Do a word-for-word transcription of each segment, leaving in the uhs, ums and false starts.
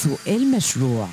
سؤال مشروع.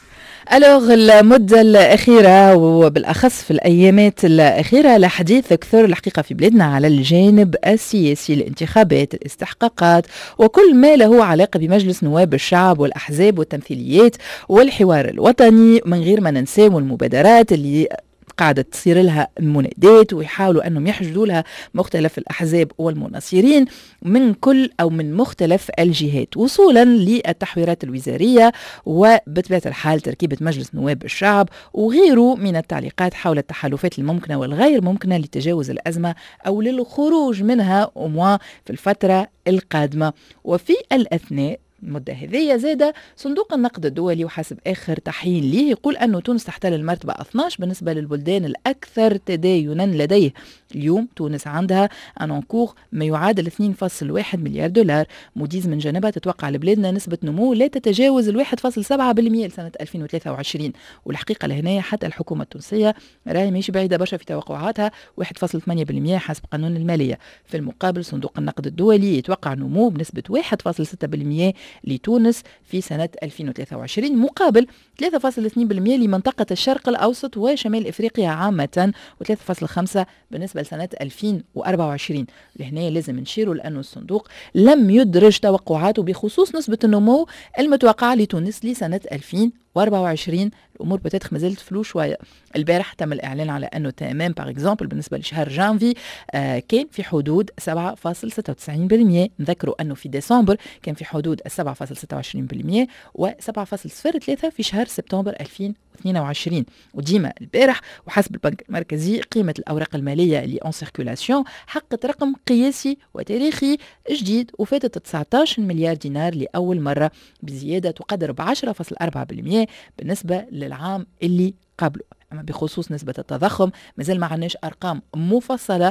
ألوغ المدة الأخيرة وبالأخص في الأيامات الأخيرة الحديث كثر الحقيقة في بلادنا على الجانب السياسي، الانتخابات، الاستحقاقات وكل ما له علاقة بمجلس نواب الشعب والأحزاب والتمثيليات والحوار الوطني، من غير ما ننساو المبادرات اللي قاعدة تصير لها منادات ويحاولوا أنهم يحشدوا لها مختلف الأحزاب والمناصرين من كل أو من مختلف الجهات، وصولا للتحويرات الوزارية وبطبيعة الحال تركيبة مجلس نواب الشعب وغيره من التعليقات حول التحالفات الممكنة والغير ممكنة لتجاوز الأزمة أو للخروج منها أموا في الفترة القادمة. وفي الأثناء المدة هذه زاد صندوق النقد الدولي وحسب آخر تحليل ليه يقول أنه تونس تحتل المرتبة اثني عشر بالنسبة للبلدان الأكثر تداينا لديه. اليوم تونس عندها أنكور ما يعادل اثنين فاصلة واحد مليار دولار. موديز من جانبها تتوقع لبلادنا نسبة نمو لا تتجاوز الواحد فاصلة سبعة بالمئة لسنة ألفين وثلاثة وعشرين، والحقيقة لهنا حتى الحكومة التونسية راهي مش بعيدة برشا في توقعاتها واحد فاصلة ثمانية بالمئة حسب قانون المالية. في المقابل صندوق النقد الدولي يتوقع نمو بنسبة واحد فاصلة ستة بالمئة لتونس في سنة ألفين وثلاثة وعشرين مقابل ثلاثة فاصلة اثنين بالمئة لمنطقة الشرق الأوسط وشمال إفريقيا عامة وثلاثة فاصلة خمسة بالنسبة لسنة ألفين وأربعة وعشرين. لهنا لازم نشيروا لأنه الصندوق لم يدرج توقعاته بخصوص نسبة النمو المتوقعة لتونس لسنة ألفين وأربعة وعشرين. الأمور بتاتخ مازالت فلو شوية. البارح تم الإعلان على أنه تمام باغ اكزامبل بالنسبة لشهر جانفي آه كان في حدود سبعة فاصلة ستة وتسعين بالمئة. نذكروا أنه في ديسمبر كان في حدود سبعة فاصلة ستة وعشرين بالمئة و سبعة فاصلة صفر ثلاثة في شهر سبتمبر ألفين واثنين وعشرين. وديما البارح وحسب البنك المركزي قيمة الأوراق المالية اللي اون سيركولاسيون حققت رقم قياسي وتاريخي جديد وفاتت تسعة عشر مليار دينار لأول مرة بزيادة تقدر ب عشرة فاصلة أربعة بالمئة بالنسبة للعام اللي قبله. أما بخصوص نسبة التضخم مازال ما عندناش أرقام مفصلة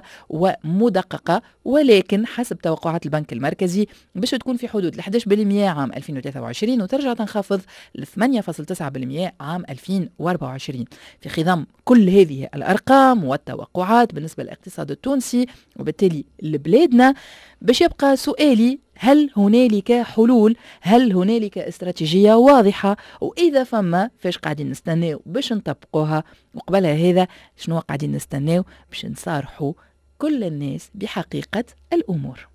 ومدققة، ولكن حسب توقعات البنك المركزي باش تكون في حدود أحد عشر بالمئة عام ألفين وثلاثة وعشرين وترجع تنخفض ل ثمانية فاصلة تسعة بالمئة عام ألفين وأربعة وعشرين. في خضم كل هذه الأرقام والتوقعات بالنسبة للاقتصاد التونسي وبالتالي لبلادنا باش يبقى سؤالي: هل هنالك حلول؟ هل هنالك استراتيجية واضحة؟ وإذا فما فاش قاعدين نستناو باش نطبقوها؟ وقبل هذا شنو قاعدين نستناو باش نصارحوا كل الناس بحقيقة الأمور؟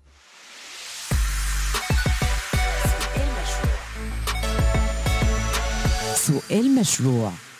سؤال مشروع.